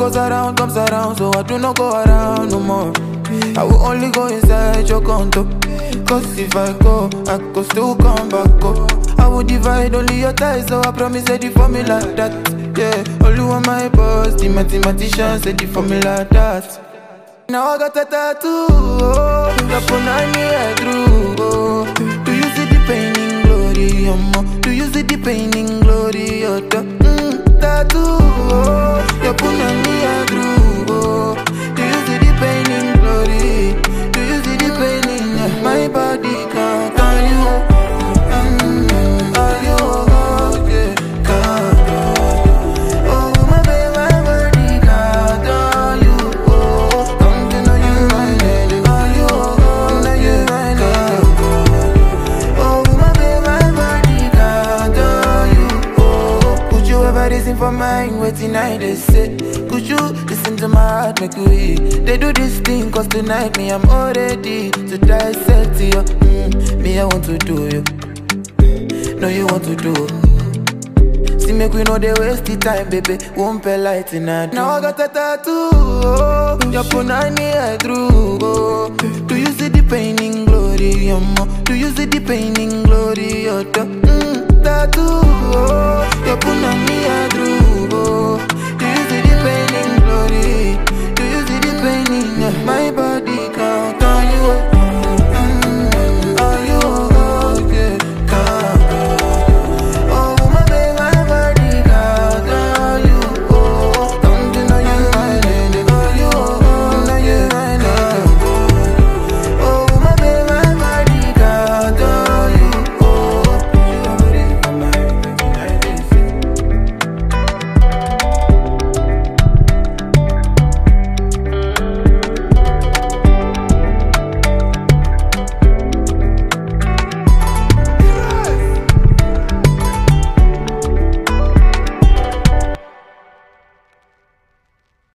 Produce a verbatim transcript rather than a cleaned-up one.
goes around, comes around, so I do not go around no more. I will only go inside your condo. Cause if I go, I could still come back up. I will divide only your ties, so I promise that the formula that. Yeah, only one my boss, the mathematician said the formula that. Now I got a tattoo, oh, up on my head through, oh. Do you see the pain in glory, um, do you see the pain in glory, oh, mm, tattoo, oh, up on my head through, oh. Do you see the pain in glory, do you see the pain in uh, my body can't tell you, mm, are you okay, can't oh, my baby, my body can't tell you, oh, come to know you, my lady, are you okay, my lady, oh, my baby, my body can't tell you, oh, could you ever listen for mine, waiting I they say, could you listen to my heart, make you eat? They do this thing, cause tonight me, I'm all ready to dissect you, mm, me, I want to do you, no, you want to do. See, make we know they waste the time, baby. Won't pay light in a now I got a tattoo, oh, your punani I through, oh. Do you see the pain in glory, um, do you see the pain in glory, oh, mm, tattoo, oh, your punani I